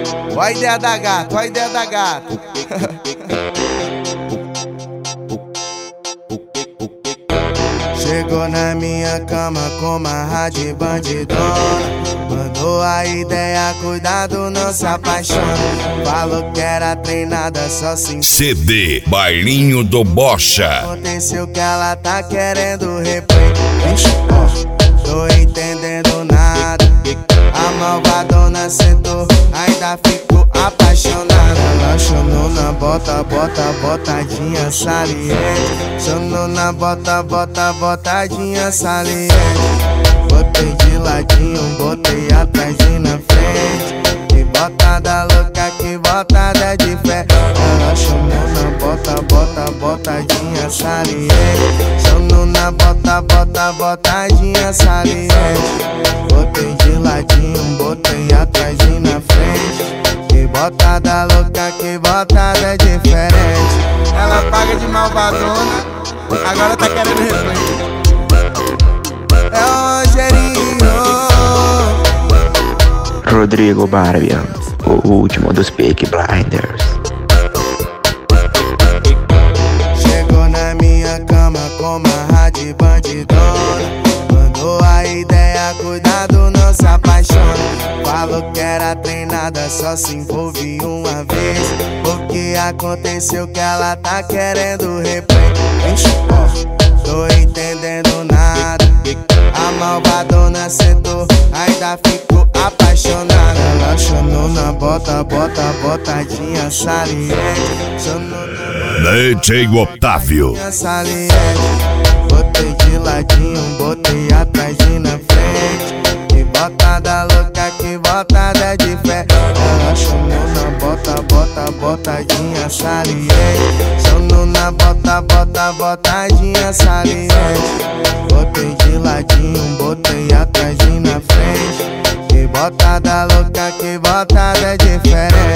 Ó a ideia da gata, ó a ideia da gata. Chegou na minha cama com uma rádio bandidona. Mandou a ideia, cuidado, não se apaixona. Falou que era treinada, só se CD Bailinho do Bocha. Aconteceu que ela tá querendo replay. Tô entendendo nada. A malvadona sentou, ainda ficou apaixonada. Ela chamou na bota, botadinha saliente. Chamou na bota, botadinha saliente. Botei de ladinho, botei atrás e na frente. Que botada louca, que botada de fé. Ela chamou na bota, botadinha saliente. Chamou na bota, botadinha saliente. Botei de ladinho, botei atrás e na frente. Que botada louca, que botada diferente. Ela paga de malvadona, agora tá querendo replay. É o Rogerinho. Rodrigo Barbian, o último dos Peaky Blinders. Chegou na minha cama com uma rádio bandidona. Mandou a ideia, cuidado, não se apaixona. Falou que era treinada, só se envolve uma vez. O que aconteceu que ela tá querendo replay. Tô entendendo nada. A malvadona sentou, ainda ficou apaixonada. Ela chamou na bota, botadinha saliente. Chamou na DJ Otávio. saliente. Botei de ladinho, botei atrás e na frente. Que botada louca, que botada de fé. Ela chamou na bota, botadinha saliente. Chamou na bota, botadinha saliente. Botei de ladinho, botei atrás e na frente. Que botada louca, que botada diferente.